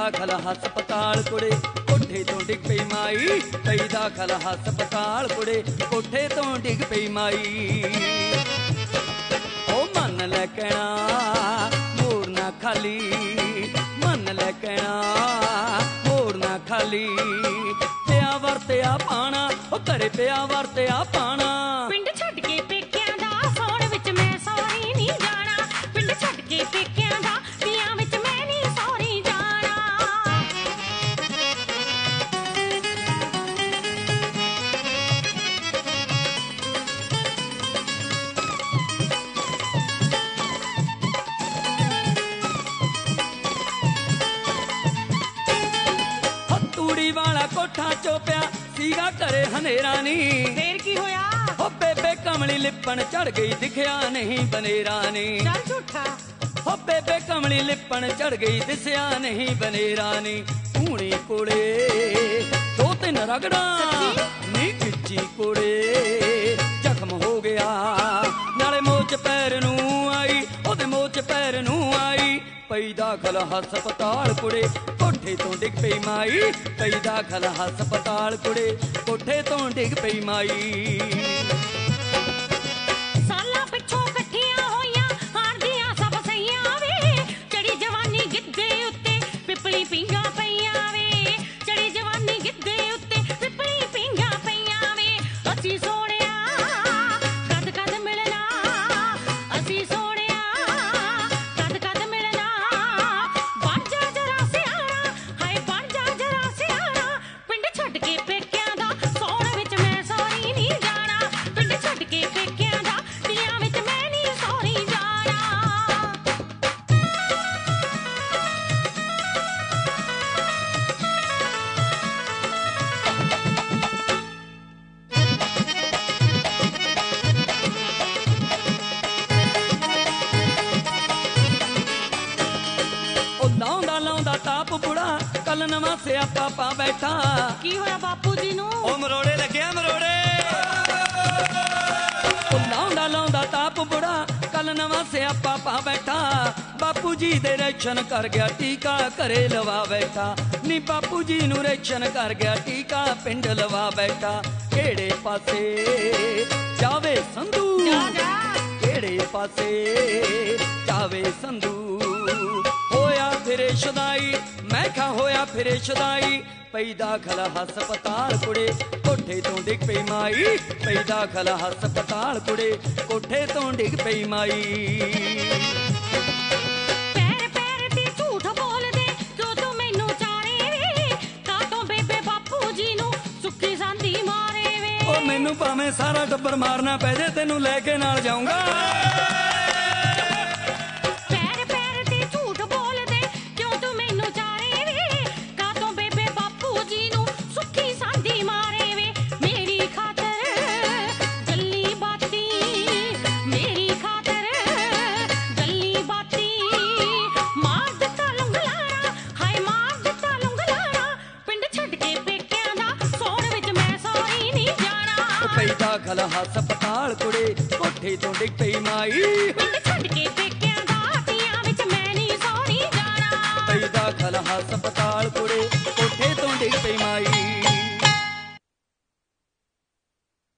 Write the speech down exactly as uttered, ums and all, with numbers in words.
दाखल हस्पताल कुड़े कोठे तो डिग पई माई, पई दाखल हस्पताल कुड़े कोठे तो डिग पई माई। ओ मन लै कहना मोर ना खाली, मन लै कहना मोर ना खाली, पिया वरतिया पाना ओ घरे पिया वरतिया पाना। पिंड छड्ड के पेकियां दा सौण विच मैं सौरी नहीं जाना, पिंड छड्ड के पेकियां दा पिया विच मैं नहीं सौरी जाना। तूड़ी वाला कोठा चोपिया सीगा करे हनेरा नी, फिर की होया ओ बेबे कमली लिपण चढ़ गई दिखया नहीं बनेरा नी। चल झूठा ओ बेबे कमली लिपण चढ़ गई दिसया नहीं बनेरा नी। धूणी कोले दो तीन रगड़ा नी खिच्ची कोले जख्म हो गया, नाले मोच पैर नू आई ओदे मोच पैर नू आई। पई दाखल हस्पताल कुड़े कोठे तो डिग पई माई, पई दाखल हस्पताल कुड़े कोठे तो डिग पई माई। साला पिछों कट्ठियां होइयां हारदियां सब सईयां वे, चढ़ी जवानी गिद्धे उत्ते पिपली पिंगा पईयां वे, चढ़ी जवानी गिद्धे उत्ते पिपली पिंगा पईयां वे। असी सोहणिया कद कद मिलना, असी सोहणिया कद कद मिलना, बण जा जरा सियाणा हाय बण जा जरा सियाणा। पिंड छड्ड के पेकियां दा सौण विच मैं सौरी नहीं जाना, पिंड छड्ड के पेकियां दा पिया विच मैं नहीं सौरी जाना। ओ लाउंदा लाउंदा ताप बुड़ा कल नवा सियापा पा बैठा। की होया बापू जी नू? ओ मरोड़े लग्या मरोड़े, ओ लाउंदा लाउंदा ताप बुड़ा कल नवा सियापा पा बैठा। बापू जी दे रेशन कर गया टीका घरे लवा बैठा, नी बापू जी नू रेशन कर गया टीका पिंड लवा बैठा। केड़े पासे जावे संधू, जा जा केड़े पासे जावे संधू, होया फिरे शुदाई मैं खा होया फिरे शुदाई। पई दाखल हस्पताल कुड़े कोठे तो डिग पई माई, पई दाखल हस्पताल कुड़े कोठे तो डिग पई माई। पैर पैर ते झूठ बोल दे जो तू मैनू चारे वे, कातों बेबे बापू जी नू सुखी सांदी मारे वे। ओ मैनू भावें सारा टब्बर मारना पै जे तेनू लेके नाल जाऊंगा। पैर पैर ते झूठ बोल दे क्यों तू मैनू चारे वे, कातों बेबे बापू जी नू सुखी सांदी मारे वे। मेरी खातर जल्ली बाती, मेरी खातर जल्ली बाती, मार दिता लंगलारा हाय मार दिता लंगलारा। पिंड छड्ड के पेकियां दा सौण विच मैं सौरी नहीं जाना, पई दाखल हस्पताल कुड़े कोठे तो डिग पई माई। पिंड